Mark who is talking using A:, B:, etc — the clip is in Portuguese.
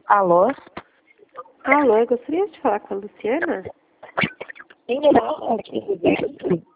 A: Alô?
B: Alô, eu gostaria de falar com a Luciana.
A: Sim, não, aqui.